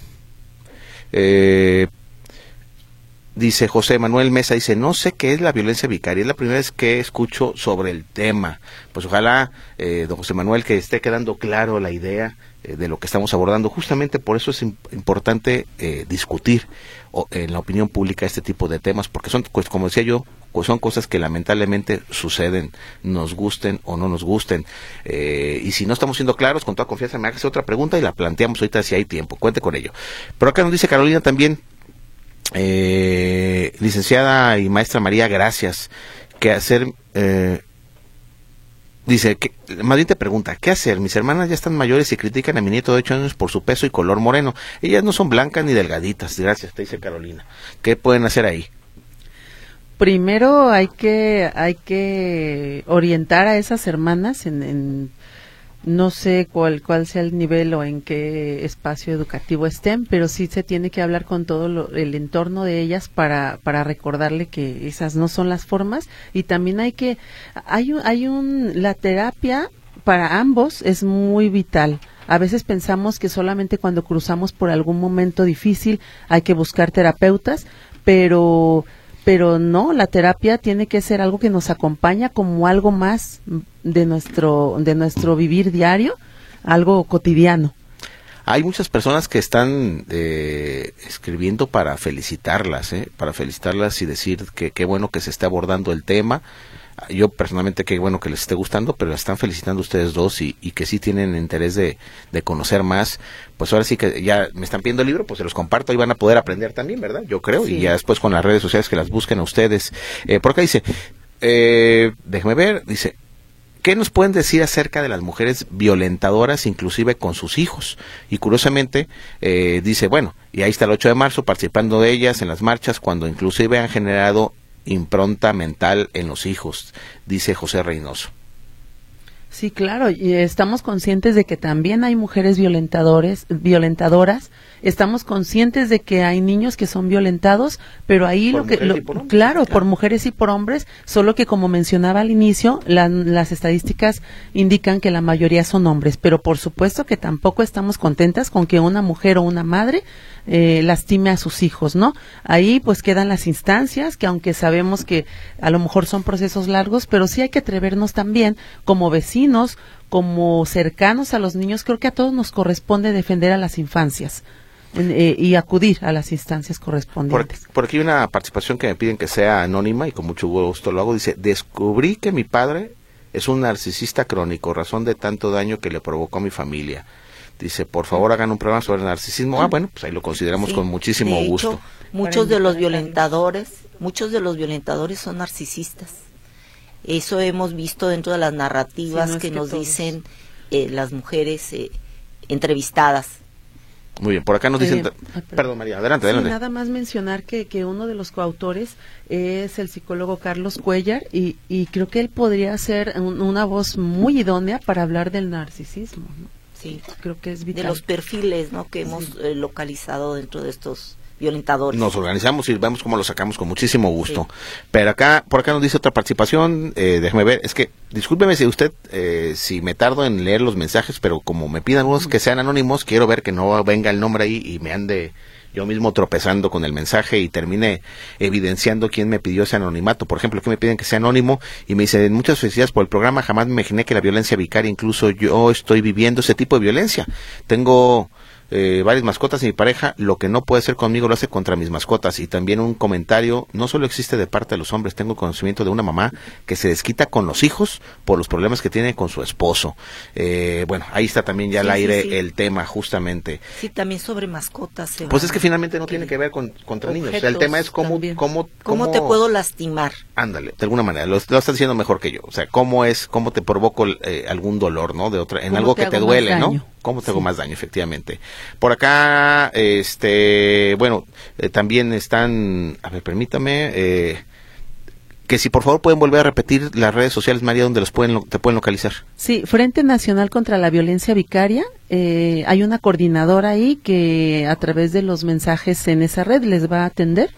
eh, dice José Manuel Mesa, dice, no sé qué es la violencia vicaria, es la primera vez que escucho sobre el tema. Pues ojalá, eh, don José Manuel, que esté quedando claro la idea eh, de lo que estamos abordando. Justamente por eso es imp importante eh, discutir o, en la opinión pública este tipo de temas, porque son, pues, como decía yo, pues son cosas que lamentablemente suceden, nos gusten o no nos gusten. Eh, y si no estamos siendo claros, con toda confianza me hagas otra pregunta y la planteamos ahorita si hay tiempo, cuente con ello. Pero acá nos dice Carolina también, Eh, licenciada y maestra María, gracias. Que hacer, eh, Dice, que, más bien te pregunta, ¿qué hacer? Mis hermanas ya están mayores y critican a mi nieto de ocho años por su peso y color moreno. Ellas no son blancas ni delgaditas. Gracias, te dice Carolina. ¿Qué pueden hacer ahí? Primero hay que hay que orientar a esas hermanas en, en no sé cuál cuál sea el nivel o en qué espacio educativo estén, pero sí se tiene que hablar con todo lo, el entorno de ellas para para recordarle que esas no son las formas. Y también hay que hay un, hay un la terapia para ambos es muy vital. A veces pensamos que solamente cuando cruzamos por algún momento difícil hay que buscar terapeutas, pero pero no, la terapia tiene que ser algo que nos acompaña como algo más de nuestro de nuestro vivir diario, algo cotidiano. Hay muchas personas que están eh, escribiendo para felicitarlas, ¿eh? para felicitarlas y decir que qué bueno que se esté abordando el tema. Yo personalmente qué bueno que les esté gustando, pero la están felicitando ustedes dos y, y que sí tienen interés de, de conocer más. Pues ahora sí que ya me están pidiendo el libro, pues se los comparto y van a poder aprender también, ¿verdad? Yo creo, sí. Y ya después con las redes sociales que las busquen a ustedes. Eh, por acá dice, eh, déjeme ver, dice, ¿qué nos pueden decir acerca de las mujeres violentadoras, inclusive con sus hijos? Y curiosamente, eh, dice, bueno, y ahí está el ocho de marzo, participando de ellas en las marchas, cuando inclusive han generado impronta mental en los hijos, dice José Reynoso. Sí, claro, y estamos conscientes de que también hay mujeres violentadores, violentadoras, estamos conscientes de que hay niños que son violentados, pero ahí por lo que, lo, hombres, claro, claro, por mujeres y por hombres, solo que como mencionaba al inicio, la, las estadísticas indican que la mayoría son hombres, pero por supuesto que tampoco estamos contentas con que una mujer o una madre Eh, lastime a sus hijos, ¿no? Ahí pues quedan las instancias que aunque sabemos que a lo mejor son procesos largos, pero sí hay que atrevernos también como vecinos, como cercanos a los niños. Creo que a todos nos corresponde defender a las infancias eh, y acudir a las instancias correspondientes. Por, por aquí hay una participación que me piden que sea anónima y con mucho gusto lo hago. Dice, descubrí que mi padre es un narcisista crónico, razón de tanto daño que le provocó a mi familia. Dice, por favor hagan un programa sobre el narcisismo. Ah, bueno, pues ahí lo consideramos sí, con muchísimo de gusto. Hecho, muchos de los violentadores, muchos de los violentadores son narcisistas. Eso hemos visto dentro de las narrativas sí, no que, que nos todos. dicen eh, las mujeres eh, entrevistadas. Muy bien, por acá nos dicen... Eh, perdón, María, adelante, sí, adelante. Nada más mencionar que, que uno de los coautores es el psicólogo Carlos Cuellar y, y creo que él podría ser un, una voz muy idónea para hablar del narcisismo, ¿no? Sí, creo que es vital. De los perfiles, ¿no? Que hemos sí. eh, localizado dentro de estos violentadores. Nos organizamos y vemos cómo lo sacamos con muchísimo gusto. Sí. Pero acá, por acá nos dice otra participación, eh, déjeme ver, es que, discúlpeme si usted, eh, si me tardo en leer los mensajes, pero como me pidan unos que sean anónimos, quiero ver que no venga el nombre ahí y me ande yo mismo tropezando con el mensaje y termine evidenciando quién me pidió ese anonimato. Por ejemplo, que me piden que sea anónimo y me dicen, muchas felicidades por el programa, jamás me imaginé que la violencia vicaria, incluso yo estoy viviendo ese tipo de violencia. Tengo eh, varias mascotas y mi pareja, lo que no puede hacer conmigo lo hace contra mis mascotas. Y también un comentario, no solo existe de parte de los hombres, tengo conocimiento de una mamá que se desquita con los hijos por los problemas que tiene con su esposo. Eh, bueno, ahí está también ya sí, al aire sí, sí. el tema, justamente. Sí, también sobre mascotas. Se pues es que finalmente no tiene que ver con contra niños. O sea, el tema es cómo, cómo, cómo, cómo te puedo lastimar. Ándale, de alguna manera, lo, lo estás diciendo mejor que yo. O sea, cómo es, cómo te provoco eh, algún dolor, ¿no? De otra, en algo te que te duele, ¿no? ¿Cómo te sí. hago más daño, efectivamente? Por acá, este, bueno, eh, también están, a ver, permítame, eh, que si por favor pueden volver a repetir las redes sociales, María, donde los pueden te pueden localizar. Sí, Frente Nacional contra la Violencia Vicaria, eh, hay una coordinadora ahí que a través de los mensajes en esa red les va a atender.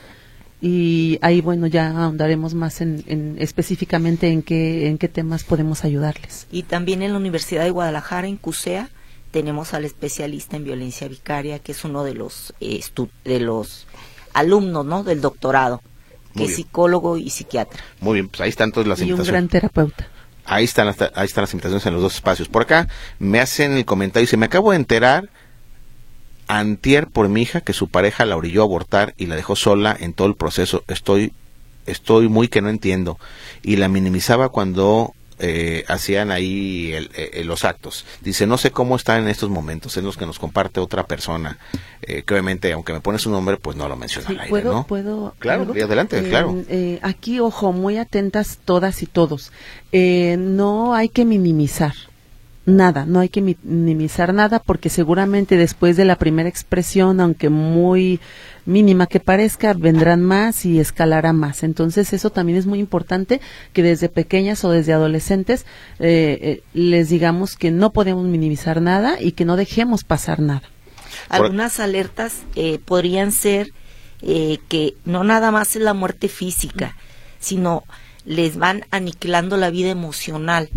Y ahí, bueno, ya ahondaremos más en, en específicamente en qué, en qué temas podemos ayudarles. Y también en la Universidad de Guadalajara, en CUSEA, tenemos al especialista en violencia vicaria, que es uno de los eh, estu- de los alumnos, ¿no? Del doctorado, que es psicólogo y psiquiatra. Muy bien, pues ahí están todas las y invitaciones. Y un gran terapeuta. Ahí están, las, ahí están las invitaciones en los dos espacios. Por acá me hacen el comentario, dice, me acabo de enterar antier por mi hija que su pareja la orilló a abortar y la dejó sola en todo el proceso. Estoy, estoy muy que no entiendo. Y la minimizaba cuando eh, hacían ahí el, el, los actos. Dice, no sé cómo están en estos momentos, en los que nos comparte otra persona, eh, que obviamente, aunque me pone su nombre, pues no lo menciona sí, al aire, ¿puedo, ¿no? ¿puedo? Claro, ¿algo? adelante, eh, claro. Eh, aquí, ojo, muy atentas todas y todos. Eh, no hay que minimizar. Nada, no hay que minimizar nada porque seguramente después de la primera expresión, aunque muy mínima que parezca, vendrán más y escalará más. Entonces eso también es muy importante que desde pequeñas o desde adolescentes eh, eh, les digamos que no podemos minimizar nada y que no dejemos pasar nada. Algunas alertas eh, podrían ser eh, que no nada más es la muerte física, sino les van aniquilando la vida emocional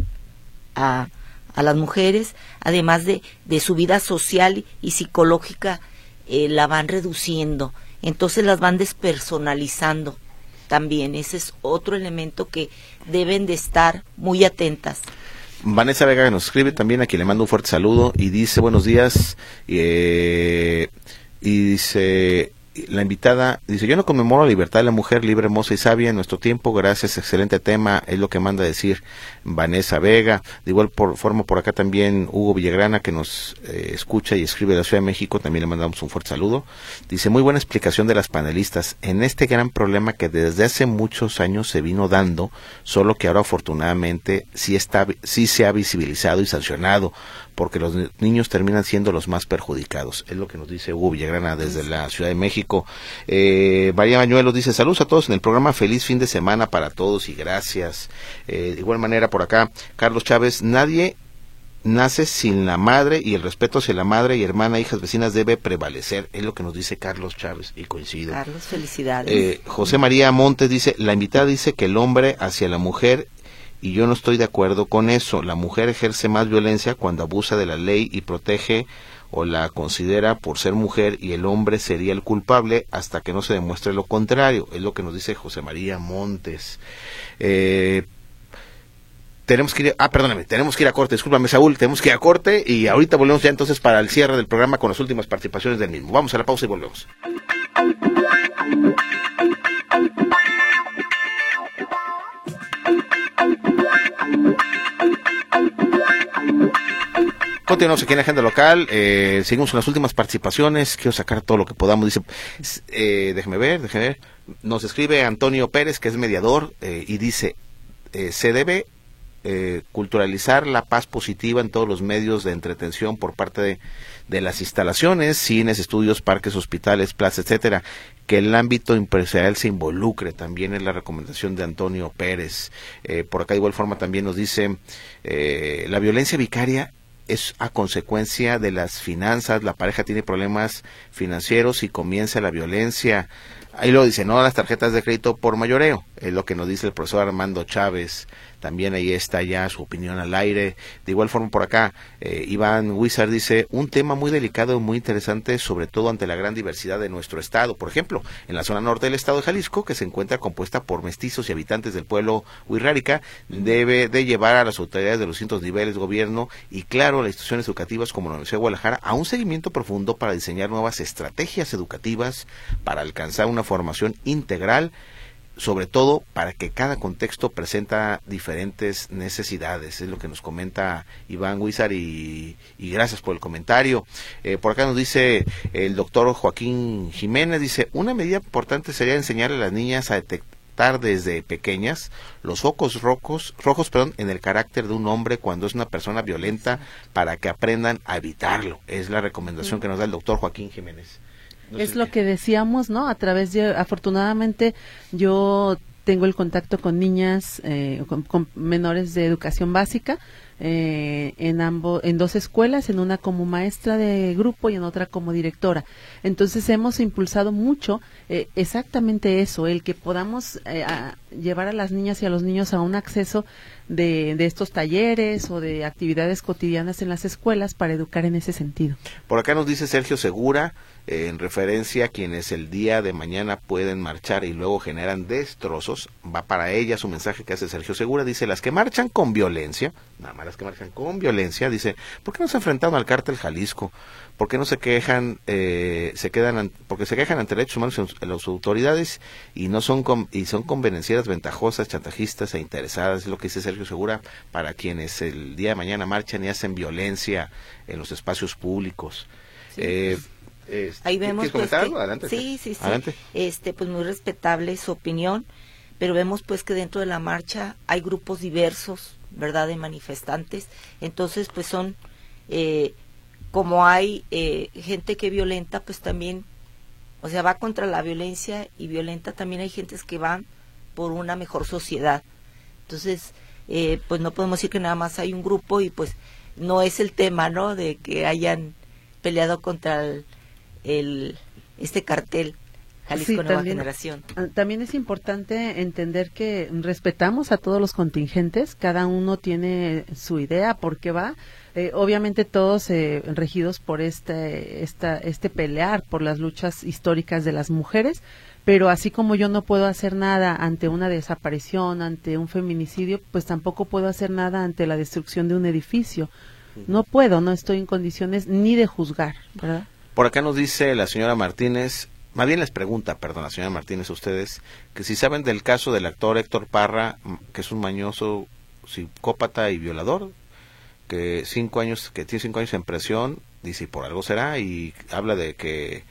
a a las mujeres, además de, de su vida social y psicológica, eh, la van reduciendo, entonces las van despersonalizando también. Ese es otro elemento que deben de estar muy atentas. Vanessa Vega nos escribe también, a quien le mando un fuerte saludo, y dice, buenos días, eh, y dice... La invitada dice, yo no conmemoro la libertad de la mujer libre, hermosa y sabia en nuestro tiempo, gracias, excelente tema, es lo que manda decir Vanessa Vega. De igual por, forma por acá también Hugo Villagrana, que nos eh, escucha y escribe de la Ciudad de México, también le mandamos un fuerte saludo. Dice, muy buena explicación de las panelistas en este gran problema que desde hace muchos años se vino dando, solo que ahora afortunadamente sí, está, sí se ha visibilizado y sancionado, porque los niños terminan siendo los más perjudicados. Es lo que nos dice Hugo Villagrana desde la Ciudad de México. Eh, María Bañuelos dice, saludos a todos en el programa, feliz fin de semana para todos y gracias. Eh, de igual manera por acá, Carlos Chávez, nadie nace sin la madre y el respeto hacia la madre y hermana, hijas, vecinas debe prevalecer. Es lo que nos dice Carlos Chávez y coincido. Carlos, felicidades. Eh, José María Montes dice, la invitada dice que el hombre hacia la mujer, y yo no estoy de acuerdo con eso. La mujer ejerce más violencia cuando abusa de la ley y protege o la considera por ser mujer, y el hombre sería el culpable hasta que no se demuestre lo contrario. Es lo que nos dice José María Montes. Eh, tenemos que ir, ah, perdóname, tenemos que ir a corte, discúlpame Saúl, tenemos que ir a corte y ahorita volvemos ya entonces para el cierre del programa con las últimas participaciones del mismo. Vamos a la pausa y volvemos. Continuamos aquí en la agenda local, eh, seguimos con las últimas participaciones, quiero sacar todo lo que podamos, dice, eh, déjeme ver, déjeme ver, nos escribe Antonio Pérez, que es mediador, eh, y dice, eh, se debe eh, culturalizar la paz positiva en todos los medios de entretención por parte de, de las instalaciones, cines, estudios, parques, hospitales, plazas, etcétera, que el ámbito empresarial se involucre, también es la recomendación de Antonio Pérez. Eh, por acá de igual forma también nos dice, eh, la violencia vicaria es a consecuencia de las finanzas, la pareja tiene problemas financieros y comienza la violencia. Ahí lo dice, no las tarjetas de crédito por mayoreo, es lo que nos dice el profesor Armando Chávez. También ahí está ya su opinión al aire. De igual forma por acá, eh, Iván Huizar dice, un tema muy delicado y muy interesante, sobre todo ante la gran diversidad de nuestro estado. Por ejemplo, en la zona norte del estado de Jalisco, que se encuentra compuesta por mestizos y habitantes del pueblo Huirrárica, debe de llevar a las autoridades de los distintos niveles de gobierno y claro, a las instituciones educativas como la Universidad de Guadalajara, a un seguimiento profundo para diseñar nuevas estrategias educativas para alcanzar una formación integral, sobre todo para que cada contexto presenta diferentes necesidades. Es lo que nos comenta Iván Huizar y, y gracias por el comentario. Eh, por acá nos dice el doctor Joaquín Jiménez, dice, una medida importante sería enseñarle a las niñas a detectar desde pequeñas los focos rojos, rojos perdón, en el carácter de un hombre cuando es una persona violenta para que aprendan a evitarlo. Es la recomendación que nos da el doctor Joaquín Jiménez. No es sé lo qué. que decíamos, ¿no? A través de, afortunadamente, yo tengo el contacto con niñas, eh, con, con menores de educación básica, eh, en ambos, en dos escuelas, en una como maestra de grupo y en otra como directora. Entonces hemos impulsado mucho eh, exactamente eso, el que podamos eh, a llevar a las niñas y a los niños a un acceso de, de estos talleres o de actividades cotidianas en las escuelas para educar en ese sentido. Por acá nos dice Sergio Segura, eh, en referencia a quienes el día de mañana pueden marchar y luego generan destrozos, va para ella su mensaje que hace Sergio Segura, dice, las que marchan con violencia nada más las que marcan con violencia, dice, ¿por qué no se enfrentaron al cártel Jalisco? ¿Por qué no se quejan, eh, se quedan, an, porque se quejan ante derechos humanos en las autoridades y no son con, y son convenencieras, ventajosas, chantajistas e interesadas? Es lo que dice Sergio Segura, para quienes el día de mañana marchan y hacen violencia en los espacios públicos. Sí, eh, pues, eh, ahí vemos ¿quieres comentar pues, algo? Que, Adelante. sí, sí, sí. Adelante. Este, pues muy respetable su opinión, pero vemos pues que dentro de la marcha hay grupos diversos, ¿verdad?, de manifestantes. Entonces, pues son, eh, como hay eh, gente que violenta, pues también, o sea, va contra la violencia y violenta, también hay gentes que van por una mejor sociedad. Entonces, eh, pues no podemos decir que nada más hay un grupo y pues no es el tema, ¿no?, de que hayan peleado contra el, el este cartel Jalisco Sí, Nueva también, Generación. También es importante entender que respetamos a todos los contingentes, cada uno tiene su idea, por qué va, eh, obviamente todos eh, regidos por este, esta, este pelear por las luchas históricas de las mujeres, pero así como yo no puedo hacer nada ante una desaparición, ante un feminicidio, pues tampoco puedo hacer nada ante la destrucción de un edificio. No puedo, no estoy en condiciones ni de juzgar, ¿verdad? Por acá nos dice la señora Martínez, más bien les pregunta, perdón, la señora Martínez a ustedes, que si saben del caso del actor Héctor Parra, que es un mañoso psicópata y violador, que cinco años, que tiene cinco años en prisión, dice, y por algo será, y habla de que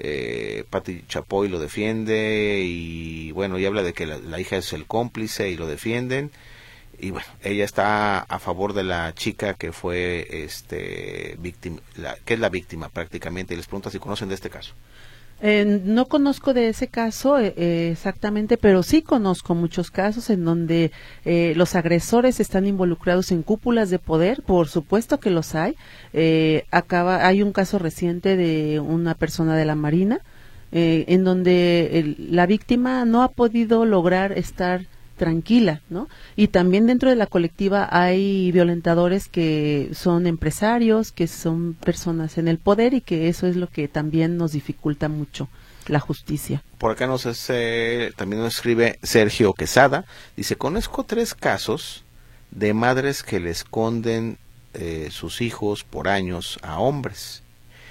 eh, Pati Chapoy lo defiende, y bueno, y habla de que la, la hija es el cómplice y lo defienden, y bueno, ella está a favor de la chica que fue este víctima, la, que es la víctima prácticamente, y les pregunta si conocen de este caso. Eh, no conozco de ese caso eh, exactamente, pero sí conozco muchos casos en donde eh, los agresores están involucrados en cúpulas de poder, por supuesto que los hay. Eh, acaba, hay un caso reciente de una persona de la Marina, eh, en donde el, la víctima no ha podido lograr estar tranquila, ¿no? Y también dentro de la colectiva hay violentadores que son empresarios, que son personas en el poder y que eso es lo que también nos dificulta mucho la justicia. Por acá nos hace, también nos escribe Sergio Quesada, dice, conozco tres casos de madres que le esconden eh, sus hijos por años a hombres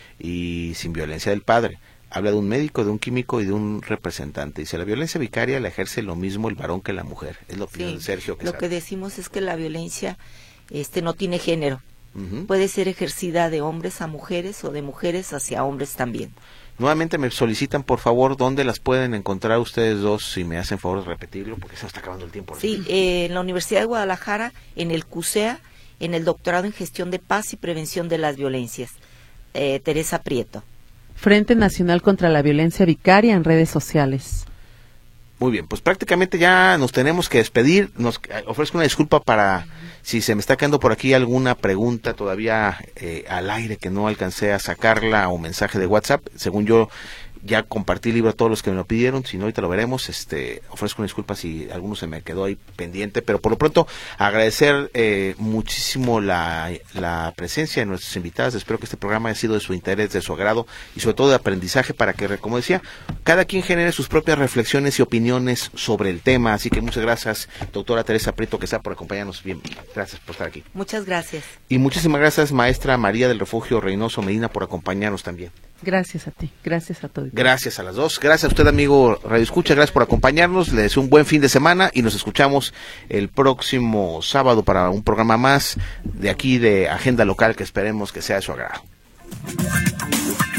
y sin violencia del padre. Habla de un médico, de un químico y de un representante. Dice, la violencia vicaria la ejerce lo mismo el varón que la mujer. Es la opinión Sí, de Sergio Quesada. Lo que decimos es que la violencia este no tiene género. Uh-huh. Puede ser ejercida de hombres a mujeres o de mujeres hacia hombres también. Nuevamente me solicitan, por favor, dónde las pueden encontrar ustedes dos, si me hacen favor de repetirlo, porque se nos está acabando el tiempo. Sí, eh, en la Universidad de Guadalajara, en el CUSEA, en el doctorado en Gestión de Paz y Prevención de las Violencias. Eh, Teresa Prieto. Frente Nacional contra la Violencia Vicaria en redes sociales. Muy bien, pues prácticamente ya nos tenemos que despedir. Nos ofrezco una disculpa para si se me está quedando por aquí alguna pregunta todavía eh, al aire que no alcancé a sacarla, o mensaje de WhatsApp. Según yo ya compartí el libro a todos los que me lo pidieron, si no ahorita lo veremos. Este, ofrezco una disculpa si alguno se me quedó ahí pendiente, pero por lo pronto agradecer eh, muchísimo la, la presencia de nuestras invitadas. Espero que este programa haya sido de su interés, de su agrado y sobre todo de aprendizaje, para que, como decía, cada quien genere sus propias reflexiones y opiniones sobre el tema. Así que muchas gracias, doctora Teresa Prieto Quesada, por acompañarnos. Bien, gracias por estar aquí. Muchas gracias. Y muchísimas gracias, maestra María del Refugio Reynoso Medina, por acompañarnos también. Gracias a ti, gracias a todos. Gracias a las dos, gracias a usted, amigo Radio Escucha, gracias por acompañarnos, le deseo un buen fin de semana y nos escuchamos el próximo sábado para un programa más de aquí de Agenda Local que esperemos que sea de su agrado.